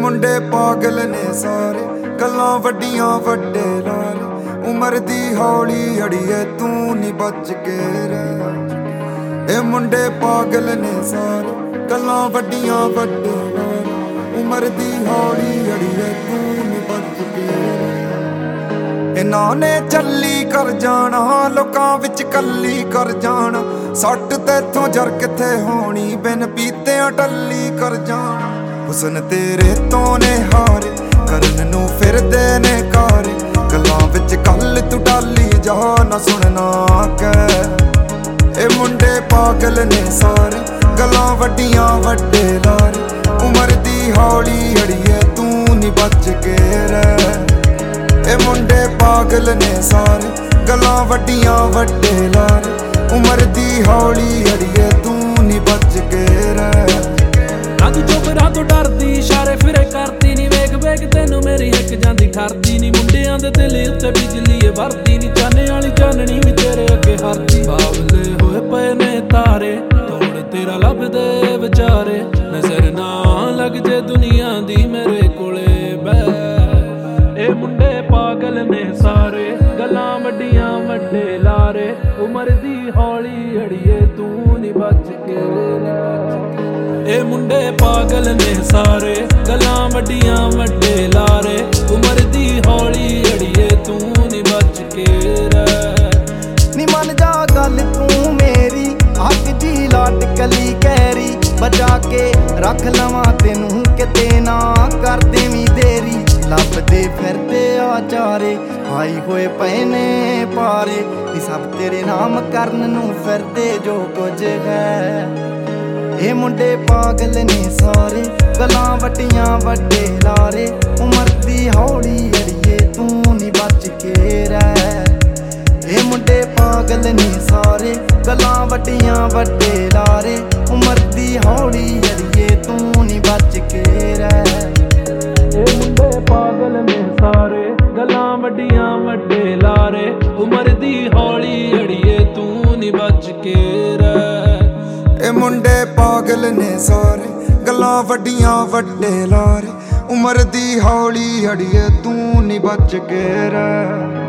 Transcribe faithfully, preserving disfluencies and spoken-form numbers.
ਮੁੰਡੇ ਪਾਗਲ ਨੇ ਸਾਰੇ, ਗੱਲਾਂ ਵੱਡੀਆਂ ਵੱਡੇ ਲਾਰੇ। ਉਮਰ ਦੀ ਹੌਲੀ ਅੜੀਏ ਤੂੰ ਨੀ ਬਚ ਕੇ ਰਹਿ। ਇਹ ਮੁੰਡੇ ਪਾਗਲ ਨੇ ਸਾਰੇ, ਗੱਲਾਂ ਵੱਡੀਆਂ ਵੱਡੇ ਲਾਰੇ। ਉਮਰ ਦੀ ਹੌਲੀ ਅੜੀਏ ਤੂੰ ਨੀ ਬਚ ਕੇ ਰਹਿ। ਇਹਨਾਂ ਨੇ ਚੱਲੀ ਕਰ ਜਾਣਾ, ਲੋਕਾਂ ਵਿੱਚ ਕੱਲੀ ਕਰ ਜਾਣਾ। ਸੱਟ ਤੇਥੋਂ ਜਰ ਕਿੱਥੇ ਹੋਣੀ, ਬਿਨ ਪੀਤਿਆਂ ਟੱਲੀ ਕਰ ਜਾਣਾ। ਹੁਸਨ ਤੇਰੇ ਤੋਂ ਨੇ ਹਾਰੇ, ਕਰਨ ਨੂੰ ਫਿਰਦੇ ਨੇ ਕਾਰੇ। ਗੱਲਾਂ ਵਿੱਚ ਕੱਲ ਤੂੰ ਟਾਲੀ ਜਾ, ਨਾ ਸੁਣਨਾ ਕਹਿ। ਇਹ ਮੁੰਡੇ ਪਾਗਲ ਨੇ ਸਾਰੇ, ਗੱਲਾਂ ਵੱਡੀਆਂ ਵੱਡੇ ਲਾਰੇ। ਉਮਰ ਦੀ ਹੌਲੀ ਅੜੀਏ ਤੂੰ ਨੀ ਬਚ ਕੇ ਰਹਿ। ਇਹ ਮੁੰਡੇ ਪਾਗਲ ਨੇ ਸਾਰੇ, ਗੱਲਾਂ ਵੱਡੀਆਂ ਵੱਡੇ ਲਾਰੇ। ਉਮਰ ਦੀ ਹੌਲੀ ਅੜੀਏ ਤੂੰ ਨੀ ਬਚ ਕੇ ਰਹਿ। ਅੱਜ ਚੋਪਰਾ ਤੋਂ ਡਰਦੀ, ਇਸ਼ਾਰੇ ਫਿਰੇ ਕਰਦੀ ਨੀ। ਵੇਖ ਵੇਖ ਤੈਨੂੰ ਮੇਰੀ ਹਿੱਕ ਜਾਂਦੀ ਠਰਦੀ ਨੀ। ਮੁੰਡਿਆਂ ਦੇ ਦਿਲ ਉੱਤੇ ਬਿਜਲੀ ਏ ਵਰਦੀ ਨੀ। ਚਾਨੇ ਵਾਲੀ ਚਾਨਣੀ ਵੀ ਤੇਰੇ ਅੱਗੇ ਹਰਦੀ। ਬਾਵਲੇ ਹੋਏ ਪਏ ਨੇ ਤਾਰੇ, ਤੋੜ ਤੇਰਾ ਲੱਭਦੇ ਵਿਚਾਰੇ। ਨਜ਼ਰ ਨਾ ਲੱਗ ਜੇ ਦੁਨੀਆ ਦੀ ਮੇਰੇ ਕੋਲੇ ਬਹਿ। ਇਹ ਮੁੰਡੇ ਪਾਗਲ ਨੇ ਸਾਰੇ, ਗੱਲਾਂ ਵੱਡੀਆਂ ਵੱਡੇ ਲਾਰੇ। ਉਮਰ ਦੀ ਹੌਲੀ ਅੜੀਏ ਤੂੰ ਨੀ ਬਚ ਕੇ ਰਹਿ। ਇਹ ਮੁੰਡੇ ਪਾਗਲ ਨੇ ਸਾਰੇ, ਗੱਲਾਂ ਵੱਡੀਆਂ ਵੱਡੇ ਲਾਰੇ। ਉਮਰ ਦੀ ਹੌਲੀ ਅੜੀਏ ਤੂੰ ਨੀ ਬਚ ਕੇ ਰਹਿ। ਨੀ ਮੰਨ ਜਾ ਗੱਲ ਤੂੰ ਮੇਰੀ, ਅੱਗ ਦੀ ਲਾਟ ਕਲੀ ਕਹਿਰੀ। ਬਚਾ ਕੇ ਰੱਖ ਲਵਾਂ ਤੈਨੂੰ, ਕਿਤੇ ਨਾ ਕਰ ਦੇਵੀਂ ਦੇਰੀ। ਲੱਭਦੇ ਫਿਰਦੇ ਆ ਚਾਰੇ, ਆਈ ਹੋਏ ਪਏ ਨੇ ਪਾਰੇ। ਨੀ ਸਭ ਤੇਰੇ ਨਾਮ ਕਰਨ ਨੂੰ ਫਿਰਦੇ ਜੋ ਕੁਝ ਹੈ। ਇਹ ਮੁੰਡੇ ਪਾਗਲ ਨੇ ਸਾਰੇ, ਗੱਲਾਂ ਵੱਡੀਆਂ ਵੱਡੇ ਲਾਰੇ। ਉਮਰ ਦੀ ਹੌਲੀ ਅੜੀਏ ਤੂੰ ਨੀ ਬਚ ਕੇ ਰਹਿ। ਇਹ ਮੁੰਡੇ ਪਾਗਲ ਨੇ ਸਾਰੇ, ਗੱਲਾਂ ਵੱਡੀਆਂ ਵੱਡੇ ਲਾਰੇ। ਉਮਰ ਦੀ ਹੌਲੀ ਅੜੀਏ ਤੂੰ ਨੀ ਬਚ ਕੇ ਰਹਿ। ਇਹ ਮੁੰਡੇ ਪਾਗਲ ਨੇ ਸਾਰੇ, ਗੱਲਾਂ ਵੱਡੀਆਂ ਵੱਡੇ ਲਾਰੇ। ਉਮਰ ਦੀ ਹੌਲੀ ਅੜੀਏ ਤੂੰ ਨੀ ਬਚ ਕੇ ਰਹਿ। ਇਹ ਮੁੰਡੇ ਪਾਗਲ ਨੇ ਸਾਰੇ, ਗੱਲਾਂ ਵੱਡੀਆਂ ਵੱਡੇ ਲਾਰੇ। ਉਮਰ ਦੀ ਹੌਲੀ ਅੜੀਏ ਤੂੰ ਨੀ ਬਚ ਕੇ ਰਹਿ।